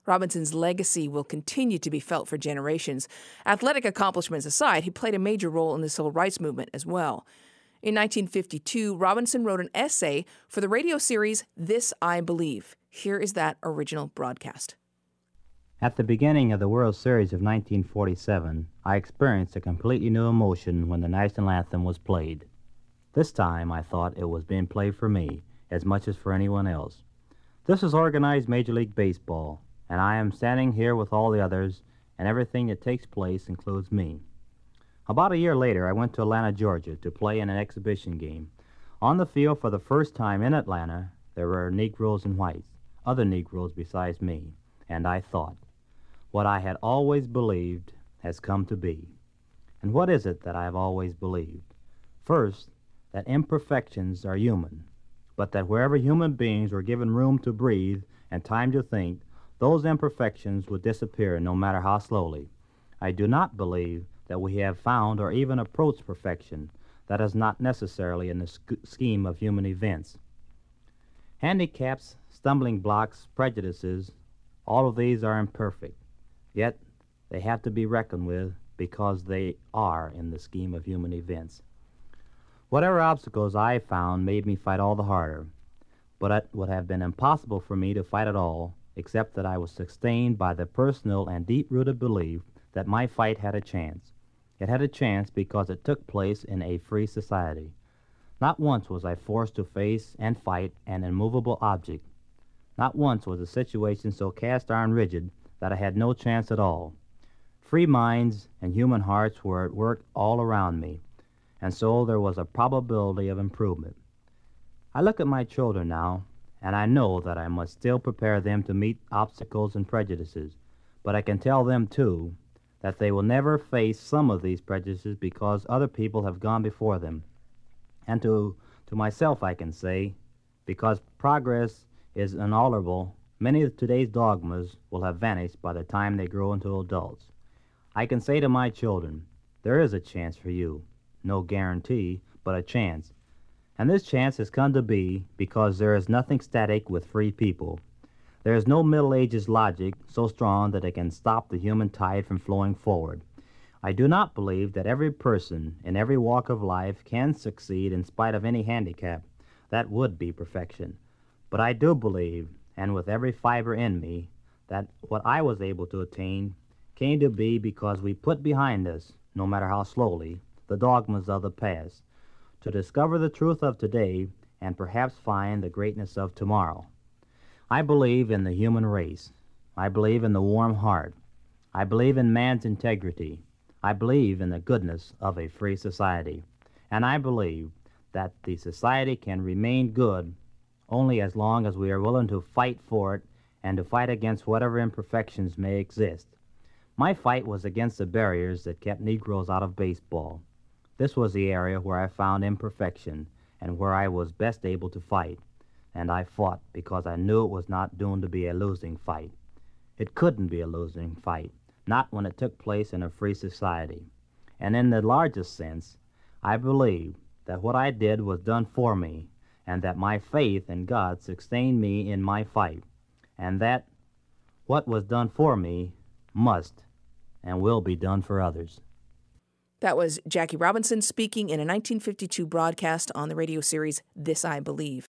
Robinson's legacy will continue to be felt for generations. Athletic accomplishments aside, he played a major role in the civil rights movement as well. In 1952, Robinson wrote an essay for the radio series This I Believe. Here is that original broadcast. At the beginning of the World Series of 1947, I experienced a completely new emotion when the national anthem was played. This time, I thought it was being played for me as much as for anyone else. This is organized Major League Baseball, and I am standing here with all the others, and everything that takes place includes me. About a year later, I went to Atlanta, Georgia, to play in an exhibition game. On the field for the first time in Atlanta, there were Negroes and whites, other Negroes besides me, and I thought, what I had always believed has come to be. And what is it that I have always believed? First, that imperfections are human, but that wherever human beings were given room to breathe and time to think, those imperfections would disappear no matter how slowly. I do not believe that we have found or even approached perfection. That is not necessarily in the scheme of human events. Handicaps, stumbling blocks, prejudices, all of these are imperfect. Yet, they have to be reckoned with because they are in the scheme of human events. Whatever obstacles I found made me fight all the harder, but it would have been impossible for me to fight at all, except that I was sustained by the personal and deep-rooted belief that my fight had a chance. It had a chance because it took place in a free society. Not once was I forced to face and fight an immovable object. Not once was the situation so cast-iron rigid that I had no chance at all. Free minds and human hearts were at work all around me, and so there was a probability of improvement. I look at my children now, and I know that I must still prepare them to meet obstacles and prejudices, but I can tell them, too, that they will never face some of these prejudices because other people have gone before them. And to myself I can say, because progress is unalterable, many of today's dogmas will have vanished by the time they grow into adults. I can say to my children, there is a chance for you. No guarantee, but a chance. And this chance has come to be because there is nothing static with free people. There is no Middle Ages logic so strong that it can stop the human tide from flowing forward. I do not believe that every person in every walk of life can succeed in spite of any handicap. That would be perfection. But I do believe, and with every fiber in me, that what I was able to attain came to be because we put behind us, no matter how slowly, the dogmas of the past, to discover the truth of today and perhaps find the greatness of tomorrow. I believe in the human race. I believe in the warm heart. I believe in man's integrity. I believe in the goodness of a free society. And I believe that the society can remain good only as long as we are willing to fight for it and to fight against whatever imperfections may exist. My fight was against the barriers that kept Negroes out of baseball. This was the area where I found imperfection and where I was best able to fight. And I fought because I knew it was not doomed to be a losing fight. It couldn't be a losing fight, not when it took place in a free society. And in the largest sense, I believe that what I did was done for me, and that my faith in God sustained me in my fight, and that what was done for me must and will be done for others. That was Jackie Robinson speaking in a 1952 broadcast on the radio series This I Believe.